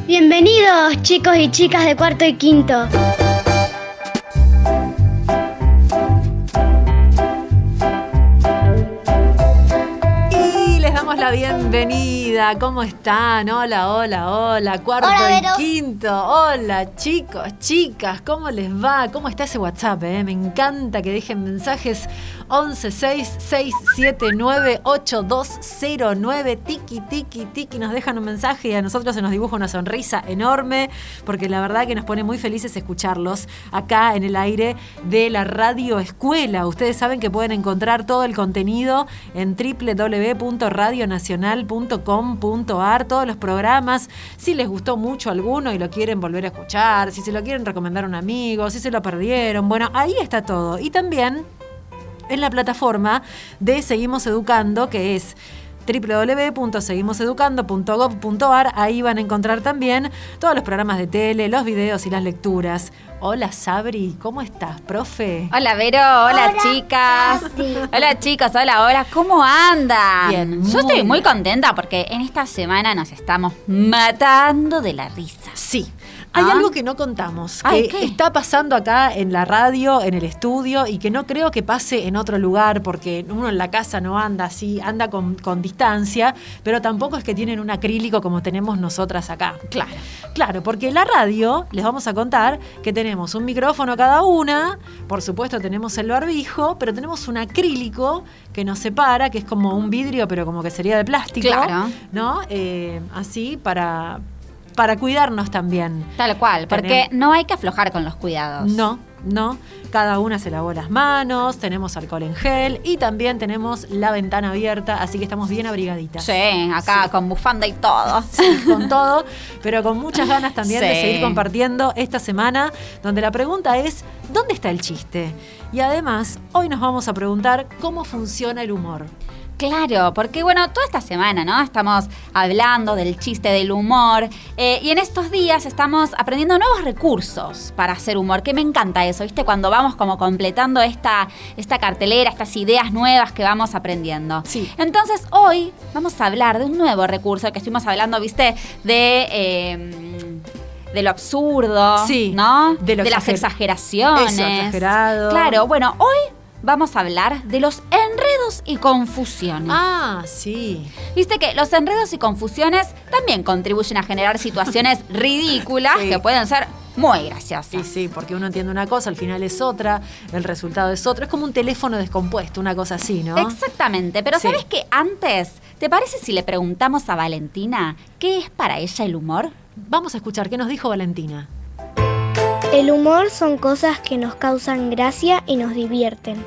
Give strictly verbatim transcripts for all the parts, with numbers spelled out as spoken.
Bienvenidos, chicos y chicas de cuarto y quinto. Y les damos la bienvenida. ¿Cómo están? Hola, hola, hola. Cuarto Hola, y Vero. quinto. Hola, chicos, chicas. ¿Cómo les va? ¿Cómo está ese WhatsApp? Eh? Me encanta que dejen mensajes. once seis seis siete nueve ocho dos cero nueve. Tiki, tiki, tiki. Nos dejan un mensaje y a nosotros se nos dibuja una sonrisa enorme, porque la verdad que nos pone muy felices escucharlos acá en el aire de la Radio Escuela. Ustedes saben que pueden encontrar todo el contenido en doble u doble u doble u punto radio nacional punto com punto a r. Todos los programas, si les gustó mucho alguno y lo quieren volver a escuchar, si se lo quieren recomendar a un amigo, si se lo perdieron, bueno, ahí está todo. Y también en la plataforma de Seguimos Educando, que es doble u doble u doble u punto seguimos educando punto gob punto a r. Ahí van a encontrar también todos los programas de tele, los videos y las lecturas. Hola, Sabri, ¿cómo estás, profe? Hola, Vero, hola, Hola, chicas. Sabri. Hola, chicos, hola, hola, ¿cómo andan? Bien, Yo estoy muy muy bien. contenta porque en esta semana nos estamos matando de la risa. Sí. Hay ¿Ah? algo que no contamos, que Ay, ¿qué? está pasando acá en la radio, en el estudio, y que no creo que pase en otro lugar, porque uno en la casa no anda así, anda con, con distancia, pero tampoco es que tienen un acrílico como tenemos nosotras acá. Claro. Claro, porque en la radio les vamos a contar que tenemos un micrófono cada una, por supuesto tenemos el barbijo, pero tenemos un acrílico que nos separa, que es como un vidrio, pero como que sería de plástico, Claro. ¿no? Eh, así para... para cuidarnos también. Tal cual, porque Tenemos- no hay que aflojar con los cuidados. No, no. Cada una se lavó las manos, tenemos alcohol en gel y también tenemos la ventana abierta, así que estamos bien abrigaditas. Sí, acá Sí. con bufanda y todo. Sí, con todo, pero con muchas ganas también de Sí. seguir compartiendo esta semana, donde la pregunta es, ¿dónde está el chiste? Y además, hoy nos vamos a preguntar cómo funciona el humor. Claro, porque bueno, toda esta semana, ¿no? Estamos hablando del chiste, del humor, eh, y en estos días estamos aprendiendo nuevos recursos para hacer humor, que me encanta eso, ¿viste? Cuando vamos como completando esta, esta cartelera, estas ideas nuevas que vamos aprendiendo. Sí. Entonces, hoy vamos a hablar de un nuevo recurso que estuvimos hablando, ¿viste? De... eh, de lo absurdo, Sí, ¿no? de lo las exager- exageraciones. Eso, exagerado. Claro, bueno, hoy vamos a hablar de los enredos y confusiones. Ah, sí. Viste que los enredos y confusiones también contribuyen a generar situaciones ridículas Sí. que pueden ser muy graciosas. Sí, sí, porque uno entiende una cosa, al final es otra, el resultado es otro. Es como un teléfono descompuesto, una cosa así, ¿no? Exactamente, pero Sí. ¿sabes qué? Antes, ¿te parece si le preguntamos a Valentina qué es para ella el humor? Vamos a escuchar qué nos dijo Valentina. El humor son cosas que nos causan gracia y nos divierten.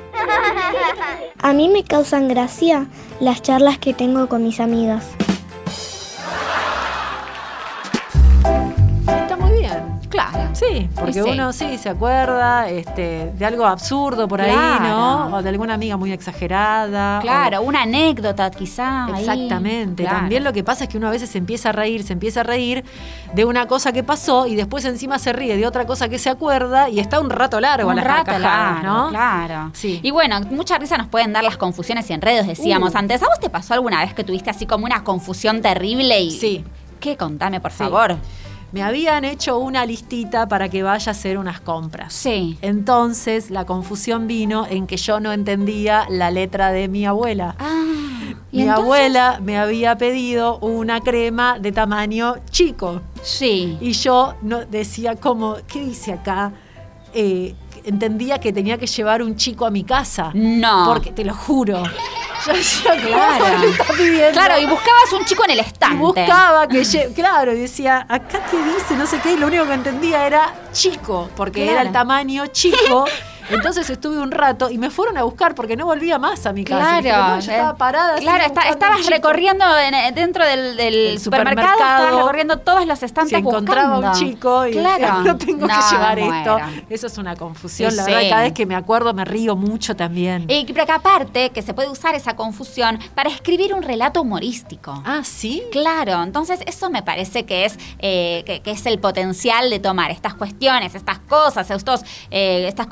A mí me causan gracia las charlas que tengo con mis amigas. Está muy bien. Claro. Sí, porque sí. uno sí se acuerda este, de algo absurdo por ahí, Claro. ¿no? O de alguna amiga muy exagerada. Claro, o- una anécdota quizá. ahí. Exactamente. Claro. También lo que pasa es que uno a veces se empieza a reír, se empieza a reír de una cosa que pasó y después encima se ríe de otra cosa que se acuerda y está un rato largo a Un las rato carcajadas, largo, ¿no? claro. Sí. Y bueno, mucha risa nos pueden dar las confusiones y enredos, decíamos Uh. antes. ¿A vos te pasó alguna vez que tuviste así como una confusión terrible? Y Sí. ¿Qué? Contame, por Sí. favor. Me habían hecho una listita para que vaya a hacer unas compras. Sí. Entonces la confusión vino en que yo no entendía la letra de mi abuela. Ah, ¿y Mi entonces? abuela me había pedido una crema de tamaño chico. Sí. Y yo no decía como, ¿qué dice acá? Eh, entendía que tenía que llevar un chico a mi casa. No. Porque te lo juro. Yo decía, Claro. ¿cómo le está pidiendo? Claro, y buscabas un chico en el Y estante. buscaba que lle- claro, y decía, acá qué dice, no sé qué, y lo único que entendía era chico, porque Claro. era el tamaño chico. Entonces estuve un rato y me fueron a buscar porque no volvía más a mi casa. Claro, Dije, no, yo estaba parada. así Claro, está- buscando estabas un chico. recorriendo en- dentro del, del El supermercado, supermercado. estabas recorriendo todos los estantes Si encontraba buscando. un chico y claro. decía, no tengo que No, llevar me esto. muero. Eso es una confusión, Sí, la verdad, sí. y cada vez que me acuerdo me río mucho también. Y pero que aparte que se puede usar esa confusión para escribir un relato humorístico. Ah, ¿sí? Claro, entonces eso me parece que es eh, que, que es el potencial de tomar estas cuestiones, estas cosas, estos, eh, estas confusiones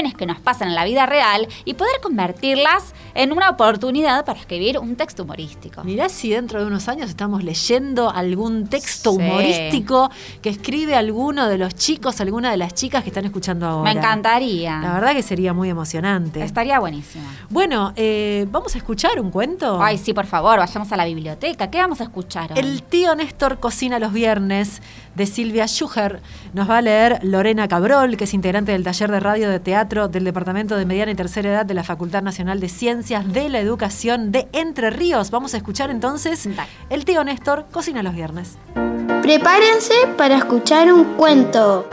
situaciones que nos pasan en la vida real y poder convertirlas en una oportunidad para escribir un texto humorístico. Mirá si dentro de unos años estamos leyendo algún texto Sí. humorístico que escribe alguno de los chicos, alguna de las chicas que están escuchando ahora. Me encantaría. La verdad que sería muy emocionante. Estaría buenísimo. Bueno, eh, ¿vamos a escuchar un cuento? Ay, sí, por favor, vayamos a la biblioteca. ¿Qué vamos a escuchar hoy? El tío Néstor cocina los viernes, de Silvia Schuher. Nos va a leer Lorena Cabrol, que es integrante del taller de radio de teatro del Departamento de Mediana y Tercera Edad de la Facultad Nacional de Ciencias de la Educación de Entre Ríos. Vamos a escuchar entonces Dale. El tío Néstor cocina los viernes. Prepárense para escuchar un cuento.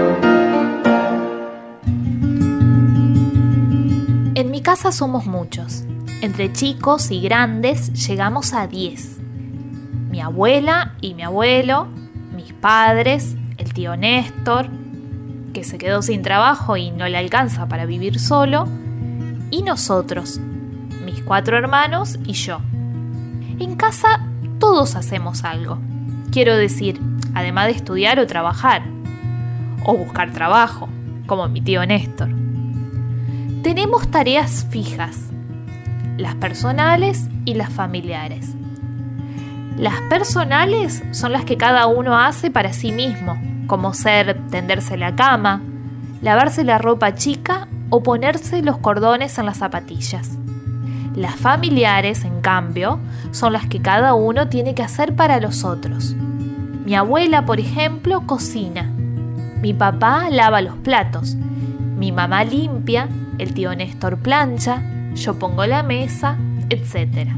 En mi casa somos muchos. Entre chicos y grandes llegamos a diez. Mi abuela y mi abuelo, mis padres, el tío Néstor, que se quedó sin trabajo y no le alcanza para vivir solo, y nosotros, mis cuatro hermanos y yo. En casa todos hacemos algo. Quiero decir, además de estudiar o trabajar, o buscar trabajo, como mi tío Néstor. Tenemos tareas fijas, las personales y las familiares. Las personales son las que cada uno hace para sí mismo, como ser tenderse la cama, lavarse la ropa chica o ponerse los cordones en las zapatillas. Las familiares, en cambio, son las que cada uno tiene que hacer para los otros. Mi abuela, por ejemplo, cocina. Mi papá lava los platos. Mi mamá limpia, el tío Néstor plancha, yo pongo la mesa, etcétera.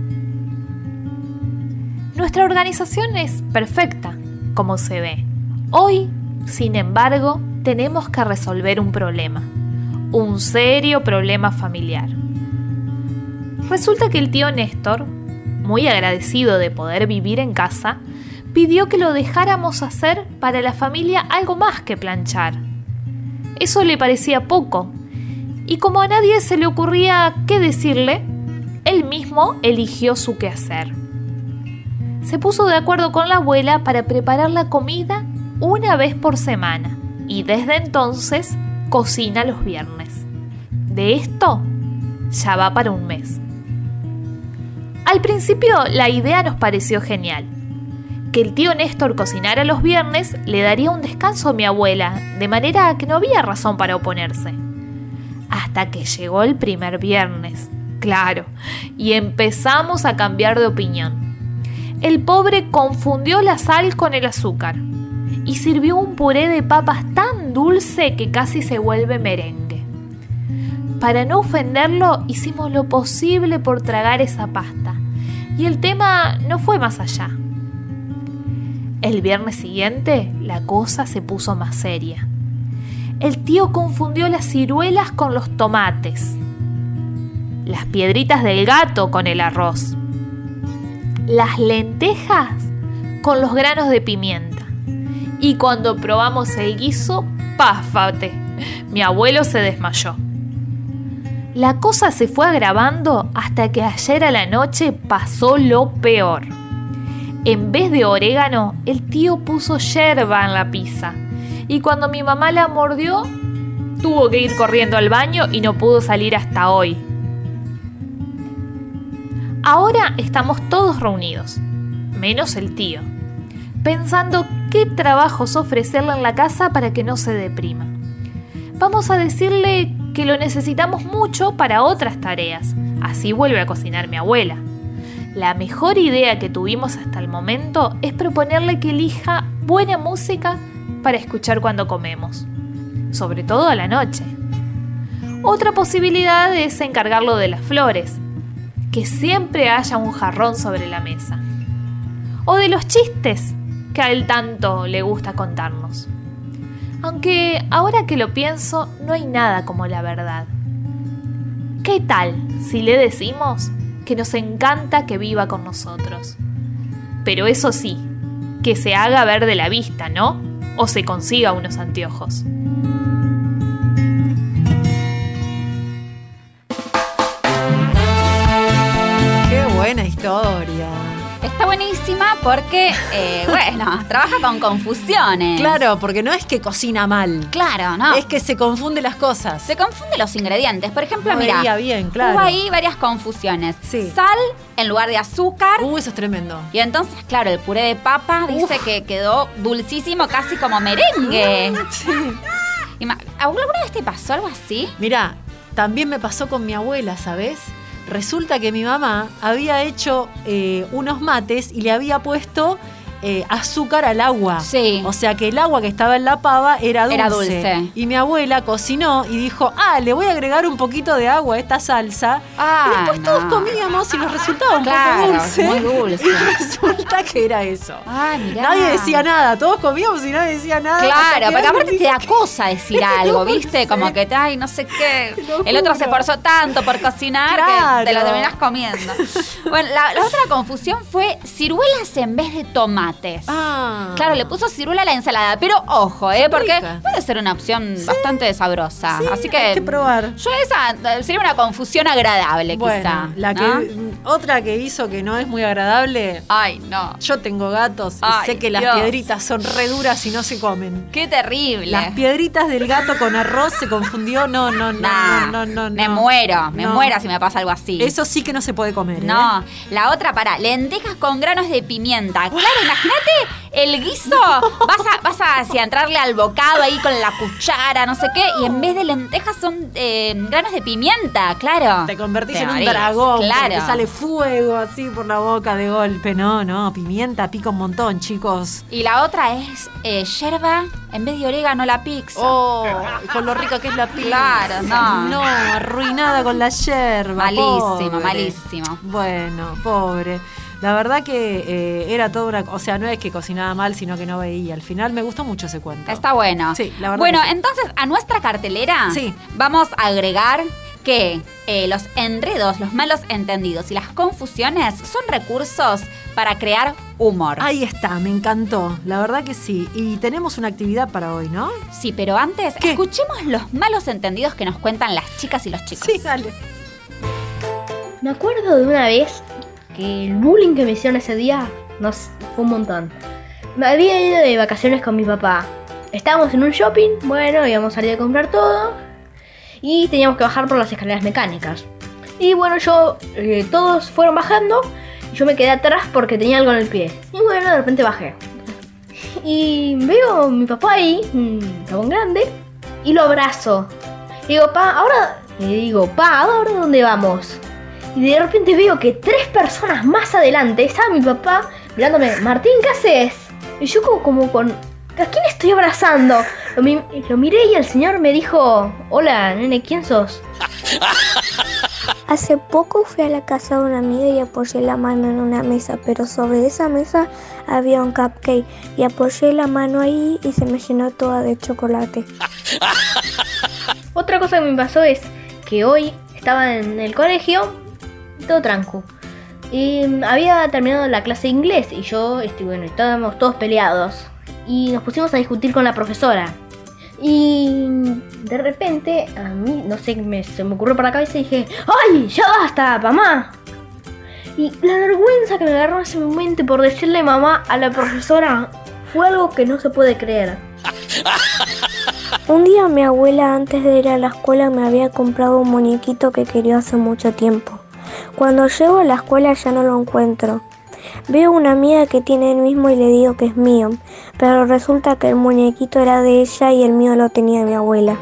Nuestra organización es perfecta, como se ve. Hoy, sin embargo, tenemos que resolver un problema. Un serio problema familiar. Resulta que el tío Néstor, muy agradecido de poder vivir en casa, pidió que lo dejáramos hacer para la familia algo más que planchar. Eso le parecía poco, y como a nadie se le ocurría qué decirle, él mismo eligió su quehacer. Se puso de acuerdo con la abuela para preparar la comida una vez por semana, y desde entonces cocina los viernes. De esto ya va para un mes. Al principio la idea nos pareció genial. Que el tío Néstor cocinara los viernes le daría un descanso a mi abuela, de manera que no había razón para oponerse. Hasta que llegó el primer viernes, claro, y empezamos a cambiar de opinión. El pobre confundió la sal con el azúcar y sirvió un puré de papas tan dulce que casi se vuelve merengue. Para no ofenderlo, hicimos lo posible por tragar esa pasta, y el tema no fue más allá. El viernes siguiente, la cosa se puso más seria. El tío confundió las ciruelas con los tomates, las piedritas del gato con el arroz, las lentejas con los granos de pimienta. Y cuando probamos el guiso, ¡páfate! Mi abuelo se desmayó. La cosa se fue agravando hasta que ayer a la noche pasó lo peor. En vez de orégano, el tío puso yerba en la pizza. Y cuando mi mamá la mordió, tuvo que ir corriendo al baño y no pudo salir hasta hoy. Ahora estamos todos reunidos, menos el tío, pensando qué trabajos ofrecerle en la casa para que no se deprima. Vamos a decirle que lo necesitamos mucho para otras tareas, así vuelve a cocinar mi abuela. La mejor idea que tuvimos hasta el momento es proponerle que elija buena música para escuchar cuando comemos, sobre todo a la noche. Otra posibilidad es encargarlo de las flores, que siempre haya un jarrón sobre la mesa, o de los chistes que a él tanto le gusta contarnos. Aunque ahora que lo pienso, no hay nada como la verdad. ¿Qué tal si le decimos que nos encanta que viva con nosotros? Pero eso sí, que se haga ver de la vista, ¿no? O se consiga unos anteojos. ¡Qué buena historia! Está buenísima porque, eh, bueno, trabaja con confusiones. Claro, porque no es que cocina mal. Claro, ¿no? Es que se confunde las cosas. Se confunden los ingredientes. Por ejemplo, No mira, veía bien, claro. hubo ahí varias confusiones. Sí. Sal en lugar de azúcar. Uh, eso es tremendo. Y entonces, claro, el puré de papa dice Uf. que quedó dulcísimo, casi como merengue. Sí. Ima- ¿Alguna vez te pasó algo así? Mirá, también me pasó con mi abuela, ¿sabés? Resulta que mi mamá había hecho eh, unos mates y le había puesto eh, azúcar al agua. Sí. O sea que el agua que estaba en la pava era dulce. Era dulce. Y mi abuela cocinó y dijo, ah, le voy a agregar un poquito de agua a esta salsa. Ah, y después no. todos comíamos y nos resultaba un Claro, poco dulce. muy dulce. Y resulta que era eso. Ah, mirá. Nadie decía nada, todos comíamos y nadie decía nada. hasta Claro, que porque aparte alguien te da cosa decir algo, No ¿viste? sé. Como que, ay, no sé qué. Te lo El otro se juro. esforzó tanto por cocinar Claro. que te lo terminás comiendo. Bueno, la, la otra confusión fue ciruelas en vez de tomates. Ah. Claro, le puso ciruela a la ensalada, pero ojo, ¿eh? Son Porque ricas. puede ser una opción bastante sabrosa. Sí, Así que, hay que probar. Yo esa eh, sería una confusión agradable, Bueno, quizá. la ¿no? que, otra que hizo que no es muy agradable. Ay, no. Yo tengo gatos y Ay, sé que las Dios. piedritas son re duras y no se comen. Qué terrible. Las piedritas del gato con arroz se confundió. No, no, no, Nah, no, no, no. Me no. muero, me No. muero si me pasa algo así. Eso sí que no se puede comer. ¿eh? No, la otra, para lentejas con granos de pimienta. Claro, imagínate el guiso. Vas a, vas a hacia entrarle al bocado ahí con la cuchara, no sé qué, y en vez de lentejas son eh, granos de pimienta, claro. Te convertís Te en un morís, dragón. claro. Te sale fuego así por la boca de golpe. No, no, pimienta pica un montón, chicos. Y la otra es eh, yerba en vez de orégano la pizza. Oh, con lo rica que es la pizza. Claro, no. No, arruinada con la yerba. Malísimo, pobre. malísimo. Bueno, pobre. La verdad que eh, era toda una... O sea, no es que cocinaba mal, sino que no veía. Al final me gustó mucho ese cuento. Está bueno. Sí, la verdad Bueno, que sí. entonces a nuestra cartelera Sí. vamos a agregar que eh, los enredos, los malos entendidos y las confusiones son recursos para crear humor. Ahí está, me encantó. La verdad que sí. Y tenemos una actividad para hoy, ¿no? Sí, pero antes ¿Qué? escuchemos los malos entendidos que nos cuentan las chicas y los chicos. Sí, dale. Me acuerdo de una vez que el bullying que me hicieron ese día nos fue un montón. Me había ido de vacaciones con mi papá. Estábamos en un shopping, bueno, íbamos a salir a comprar todo y teníamos que bajar por las escaleras mecánicas. Y bueno, yo, eh, todos fueron bajando y yo me quedé atrás porque tenía algo en el pie. Y bueno, de repente bajé. Y veo a mi papá ahí, un cabón grande, y lo abrazo. Y digo, pa, ahora, le digo, pa, ¿ahora dónde vamos? Y de repente veo que tres personas más adelante estaba mi papá mirándome, Martín, ¿qué haces? Y yo como, como con, ¿a quién estoy abrazando? Lo, mi- lo miré y el señor me dijo, hola, nene, ¿quién sos? Hace poco fui a la casa de una amiga y apoyé la mano en una mesa, pero sobre esa mesa había un cupcake y apoyé la mano ahí y se me llenó toda de chocolate. Otra cosa que me pasó es que hoy estaba en el colegio, todo tranco. Y mm, había terminado la clase de inglés y yo, este, bueno, estábamos todos peleados. Y nos pusimos a discutir con la profesora. Y de repente, a mí, no sé, me, se me ocurrió por la cabeza y dije, ¡ay, ya basta, mamá! Y la vergüenza que me agarró en ese momento por decirle mamá a la profesora fue algo que no se puede creer. Un día mi abuela antes de ir a la escuela me había comprado un muñequito que quería hace mucho tiempo. Cuando llego a la escuela ya no lo encuentro. Veo una amiga que tiene el mismo y le digo que es mío, pero resulta que el muñequito era de ella y el mío lo tenía mi abuela.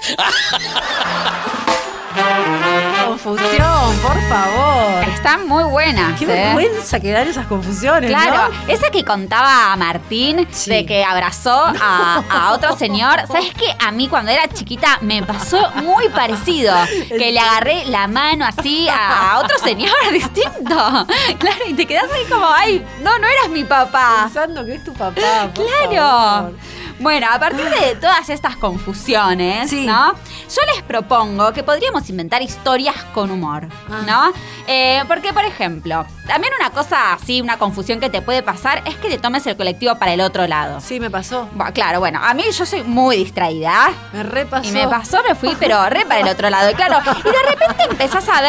Confusión, por favor. Están muy buenas. Qué ¿eh? vergüenza que dan esas confusiones, Claro, ¿no? esa que contaba Martín Sí. de que abrazó a, a otro señor. ¿Sabes qué? A mí cuando era chiquita me pasó muy parecido. Que le agarré la mano así a, a otro señor distinto. Claro, y te quedás ahí como, ay, no, no eras mi papá. Pensando que es tu papá, por Claro. favor. Bueno, a partir de todas estas confusiones, Sí. ¿no? Yo les propongo que podríamos inventar historias con humor, Ah. ¿no? Eh, porque, por ejemplo, también una cosa así, una confusión que te puede pasar es que te tomes el colectivo para el otro lado. Sí, me pasó. Bueno, claro, bueno, a mí yo soy muy distraída. Me repasó. Y me pasó, me fui, pero re para el otro lado. Y claro, y de repente empezás a ver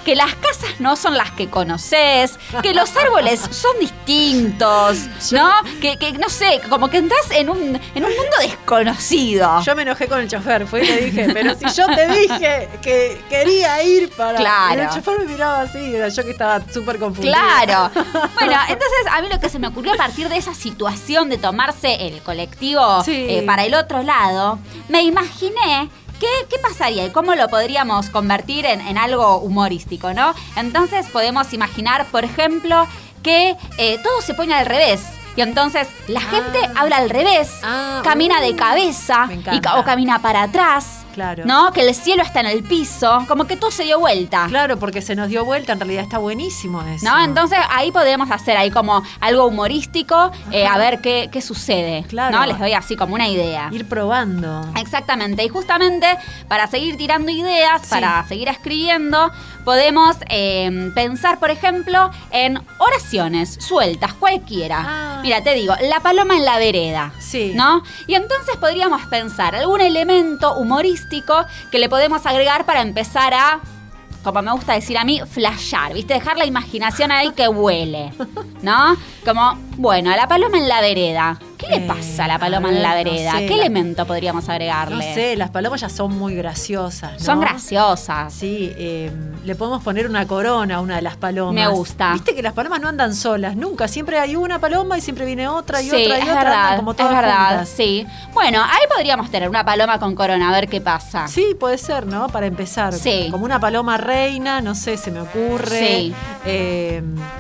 que las casas no son las que conoces, que los árboles son distintos, ¿no? Que, que no sé, como que entras en un, en un mundo desconocido. Yo me enojé con el chofer, fue y le dije, pero si yo te dije que quería ir para... Claro. Y el chofer me miraba así, era yo que estaba súper confundida. Claro. Bueno, entonces a mí lo que se me ocurrió a partir de esa situación de tomarse el colectivo Sí. eh, para el otro lado, me imaginé ¿Qué, ¿Qué pasaría y cómo lo podríamos convertir en, en algo humorístico, ¿no? Entonces podemos imaginar, por ejemplo, que eh, todo se pone al revés. Y entonces la gente Ah. habla al revés, Ah, camina uh, de cabeza me y, encanta. ca- o camina para atrás. Claro. ¿No? Que el cielo está en el piso, como que todo se dio vuelta. Claro, porque se nos dio vuelta, en realidad está buenísimo eso. ¿No? Entonces ahí podemos hacer ahí como algo humorístico, eh, a ver qué, qué sucede. Claro. ¿No? Les doy así como una idea. Ir probando. Exactamente, y justamente para seguir tirando ideas, Sí. para seguir escribiendo, podemos eh, pensar, por ejemplo, en oraciones sueltas, cualquiera. Ah. Mira, te digo, la paloma en la vereda. Sí. ¿No? Y entonces podríamos pensar algún elemento humorístico que le podemos agregar para empezar a, como me gusta decir a mí, flashear, ¿viste? Dejar la imaginación ahí que huele, ¿no? Como, bueno, a la paloma en la vereda. ¿Qué le Eh, pasa a la paloma a ver, en la no vereda? sé, ¿Qué la- elemento podríamos No agregarle? sé, las palomas ya son muy graciosas, ¿no? Son graciosas. Sí, eh, le podemos poner una corona a una de las palomas. Me gusta. Viste que las palomas no andan solas, nunca. Siempre hay una paloma y siempre viene otra y Sí, otra y es otra. andan verdad, como es todas verdad, juntas. sí. Bueno, ahí podríamos tener una paloma con corona, a ver qué pasa. Sí, puede ser, ¿no? Para empezar. Sí. Como una paloma reina, no sé, se me ocurre. Sí. Eh,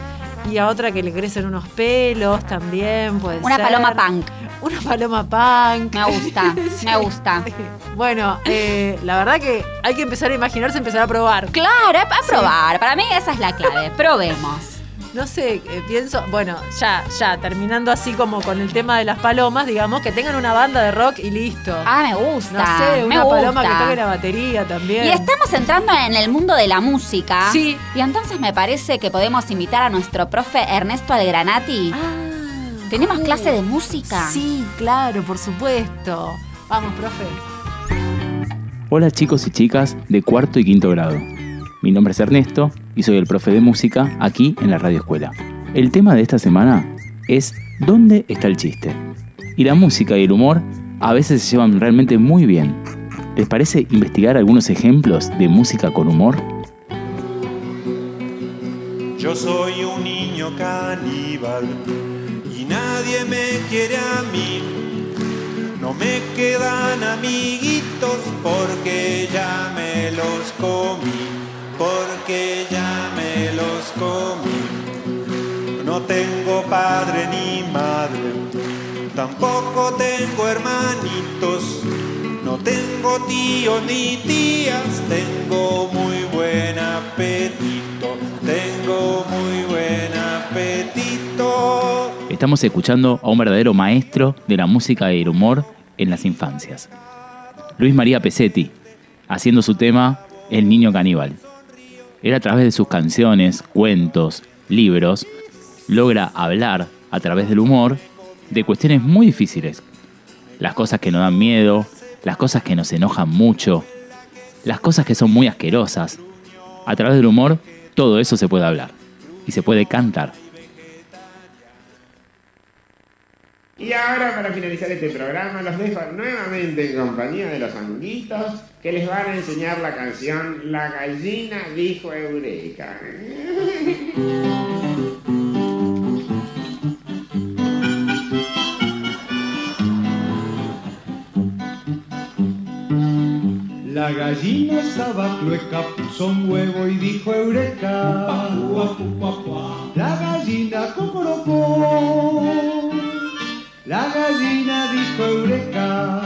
y a otra que le crecen unos pelos también, puede Una ser. paloma punk. Una paloma punk. Me gusta, Sí, me gusta. sí. Bueno, eh, la verdad que hay que empezar a imaginarse, empezar a probar. Claro, a probar. Para mí esa es la clave. Probemos. No sé, eh, pienso, bueno, ya, ya, terminando así como con el tema de las palomas, digamos, que tengan una banda de rock y listo. Ah, me gusta. No sé, me una gusta. paloma que toque la batería también. Y estamos entrando en el mundo de la música. Sí. Y entonces me parece que podemos invitar a nuestro profe Ernesto Algranati. Ah, ¿Tenemos uh, clase de música? Sí, claro, por supuesto. Vamos, profe. Hola chicos y chicas de cuarto y quinto grado. Mi nombre es Ernesto y soy el profe de música aquí en la Radio Escuela. El tema de esta semana es ¿dónde está el chiste? Y la música y el humor a veces se llevan realmente muy bien. ¿Les parece investigar algunos ejemplos de música con humor? Yo soy un niño caníbal y nadie me quiere a mí. No me quedan amiguitos porque ya me los comí, porque ya me los comí. No tengo padre ni madre, tampoco tengo hermanitos. No tengo tíos ni tías, tengo muy buen apetito, tengo muy buen apetito. Estamos escuchando a un verdadero maestro de la música y el humor en las infancias. Luis María Pesetti, haciendo su tema El Niño Caníbal. Él a través de sus canciones, cuentos, libros, logra hablar a través del humor de cuestiones muy difíciles. Las cosas que nos dan miedo, las cosas que nos enojan mucho, las cosas que son muy asquerosas. A través del humor, todo eso se puede hablar y se puede cantar. Y ahora, para finalizar este programa, los dejo nuevamente en compañía de los angulitos, que les van a enseñar la canción La gallina dijo Eureka. La gallina estaba clueca, puso un huevo y dijo Eureka. La gallina cocorocó. La gallina dijo Eureka.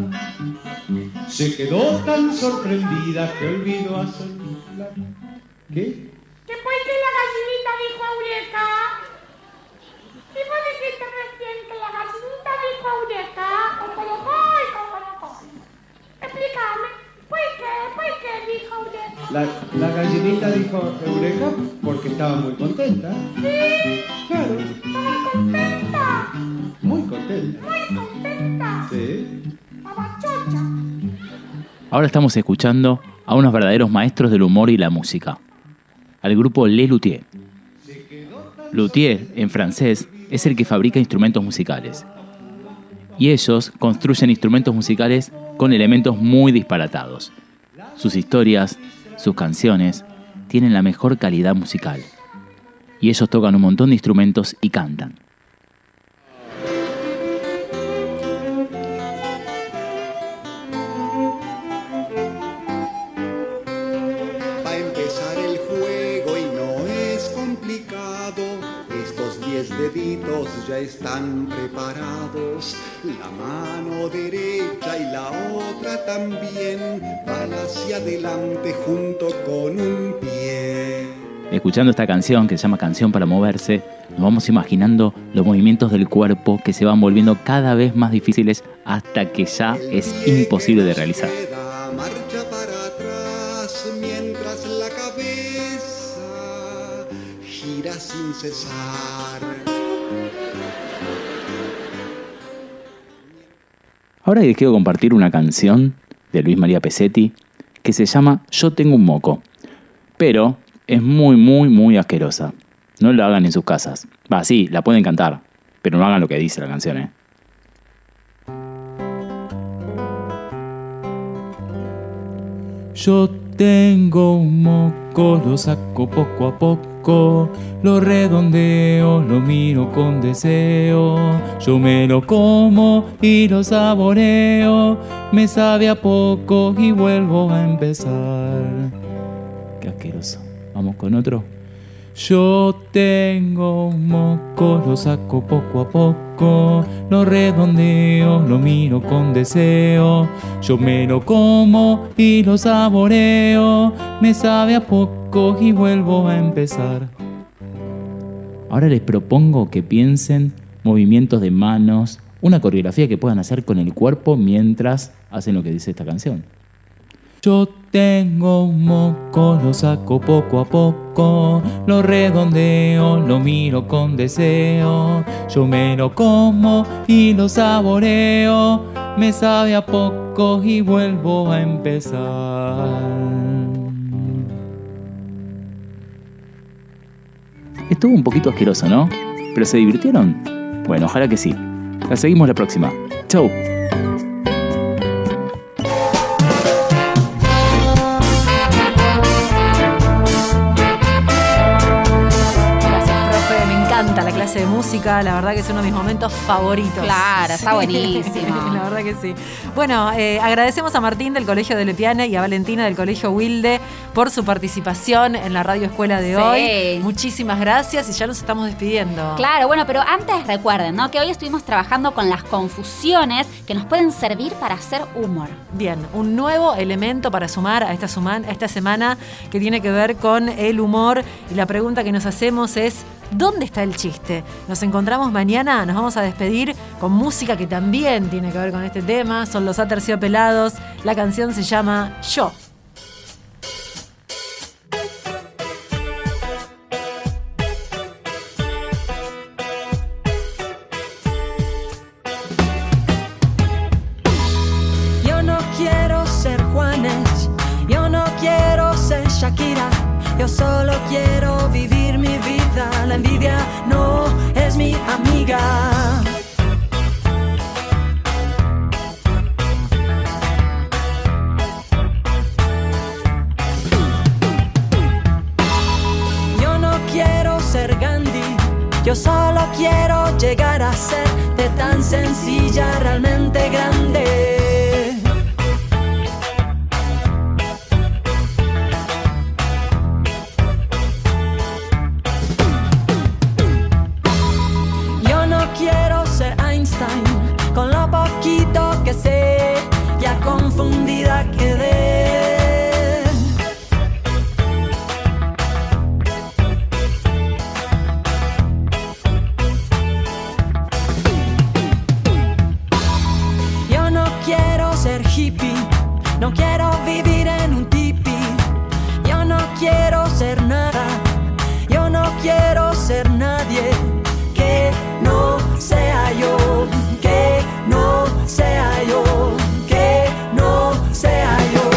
Se quedó tan sorprendida que olvidó hacerla. ¿Qué? ¿Qué fue que la gallinita dijo Eureka? ¿Y vos dijiste recién que la gallinita dijo Eureka? Cocorocó y cocorocó. Explícame, ¿por qué? ¿Por qué dijo Eureka? La, la gallinita dijo Eureka porque estaba muy contenta. ¿Sí? Claro, ¿Estaba contenta? muy contenta. Muy contenta. Sí. Estaba chocha. Ahora estamos escuchando a unos verdaderos maestros del humor y la música. al grupo Les Luthiers. Luthier, en francés, es el que fabrica instrumentos musicales. Y ellos construyen instrumentos musicales con elementos muy disparatados. Sus historias, sus canciones, tienen la mejor calidad musical. Y ellos tocan un montón de instrumentos y cantan. Va a empezar el juego y no es complicado. Estos diez deditos ya están preparados. La mano derecha y la otra también van hacia adelante junto con un pie. Escuchando esta canción, que se llama Canción para Moverse, nos vamos imaginando los movimientos del cuerpo que se van volviendo cada vez más difíciles hasta que ya es imposible de realizar. Marcha para atrás mientras la cabeza gira sin cesar. Ahora les quiero compartir una canción de Luis María Pesetti que se llama Yo tengo un moco, pero es muy, muy, muy asquerosa. No la hagan en sus casas. Va, sí, la pueden cantar, pero no hagan lo que dice la canción, ¿eh? Yo tengo un moco, lo saco poco a poco, lo redondeo, lo miro con deseo. Yo me lo como y lo saboreo, me sabe a poco y vuelvo a empezar. Qué asqueroso. Vamos con otro. Yo tengo un moco, lo saco poco a poco, lo redondeo, lo miro con deseo. Yo me lo como y lo saboreo, me sabe a poco y vuelvo a empezar. Ahora les propongo que piensen movimientos de manos, una coreografía que puedan hacer con el cuerpo mientras hacen lo que dice esta canción. Yo tengo un moco, lo saco poco a poco, lo redondeo, lo miro con deseo. Yo me lo como y lo saboreo, me sabe a poco y vuelvo a empezar. Estuvo un poquito asqueroso, ¿no? ¿Pero se divirtieron? Bueno, ojalá que sí. La seguimos la próxima. Chau. La clase de música, la verdad que es uno de mis momentos favoritos. Claro, está sí. buenísimo. La verdad que sí. Bueno, eh, agradecemos a Martín del Colegio de Lepiane y a Valentina del Colegio Wilde por su participación en la Radio Escuela de Sí. hoy. Muchísimas gracias y ya nos estamos despidiendo. Claro, bueno, pero antes recuerden, ¿no?, que hoy estuvimos trabajando con las confusiones que nos pueden servir para hacer humor. Bien, un nuevo elemento para sumar a esta, suma- a esta semana que tiene que ver con el humor, y la pregunta que nos hacemos es: ¿dónde está el chiste? Nos encontramos mañana, nos vamos a despedir con música que también tiene que ver con este tema. Son los Aterciopelados, la canción se llama Yo. Yo no quiero ser Juanes, yo no quiero ser Shakira, yo solo quiero vivir mi vida. La envidia no es mi amiga. Yo no quiero ser Gandhi, yo solo quiero llegar a ser de tan sencilla realmente grande. Con lo poquito que sé, ya confundida quedé. Yo no quiero ser hippie, no quiero vivir en un tipi. Yo no quiero ser nada, yo no quiero ser nadie que no sea yo. Que no sea yo, que no sea yo.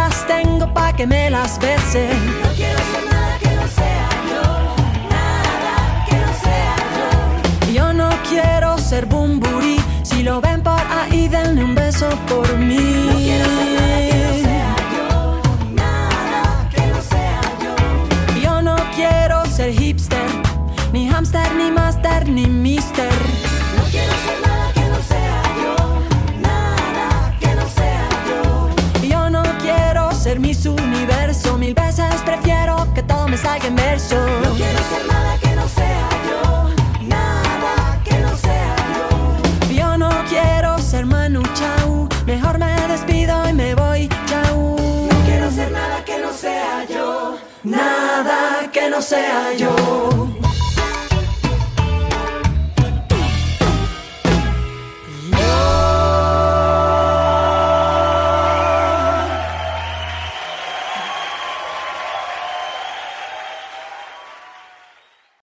las tengo pa' que me las bese. No quiero ser nada que no sea yo, nada que no sea yo. Yo no quiero ser Bumburi, si lo ven por ahí denle un beso por mí. No quiero ser nada que no sea yo, nada que no sea yo. Yo no quiero ser hipster, ni hamster, ni master, ni mister. No quiero ser nada que no sea yo, nada que no sea yo. Yo no quiero ser Miss Universo, mil veces prefiero que todo me salga en verso. No quiero ser nada que no sea yo, nada que no sea yo. Yo no quiero ser Manu Chao, mejor me despido y me voy, chao. No quiero ser nada que no sea yo, nada que no sea yo.